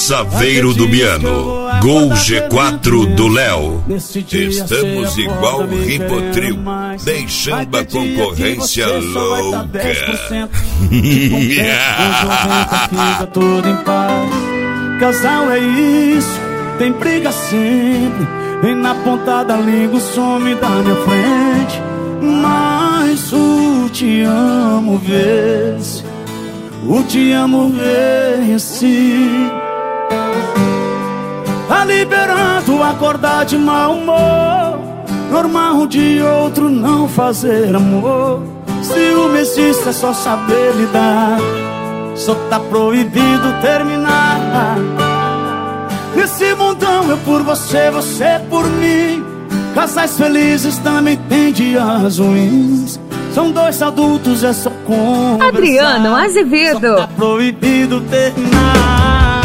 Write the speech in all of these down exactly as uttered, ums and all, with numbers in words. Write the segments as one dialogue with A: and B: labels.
A: Saveiro do Biano, Gol G quatro do Léo. Estamos igual o Ribotril, deixando a concorrência louca.
B: Fica tudo em paz. Casal é isso, tem briga sempre. Vem na ponta da língua, some da minha frente. Mas o te amo vence, o te amo vence. Tá liberando acordar de mau humor, normal de outro não fazer amor. Ciúme existe, é só saber lidar, só tá proibido terminar. Nesse mundão eu por você, você por mim. Casais felizes também tem dias ruins. São dois adultos, é só conversar.
C: Adriano Azevedo.
B: Só tá proibido terminar.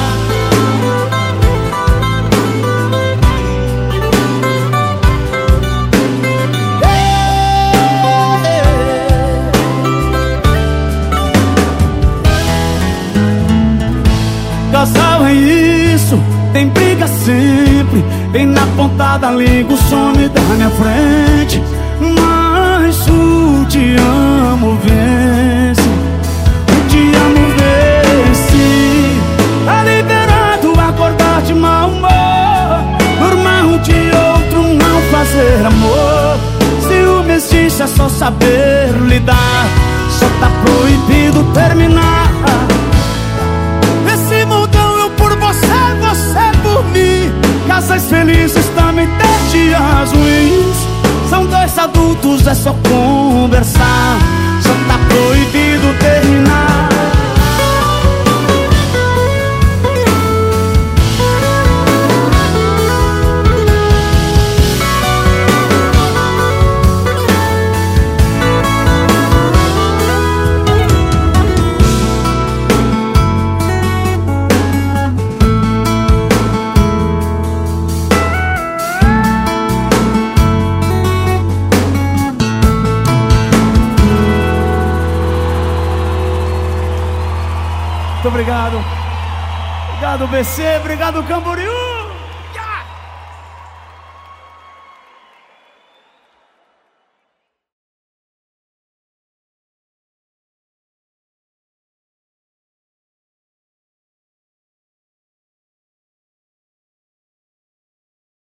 B: Casal é isso, tem briga sempre. Vem na ponta da língua, some da minha frente. Mas o te amo vence, o te amo vence. Tá liberado acordar de mau humor, normal de outro não fazer amor. Ciúme existe, é só saber lidar, só tá proibido terminar. Nesse mundão eu por você, você por mim. Casais felizes também tem dias ruins. São dois adultos, é só conversar, só tá proibido terminar. Muito obrigado. Obrigado, B C. Obrigado, Camboriú.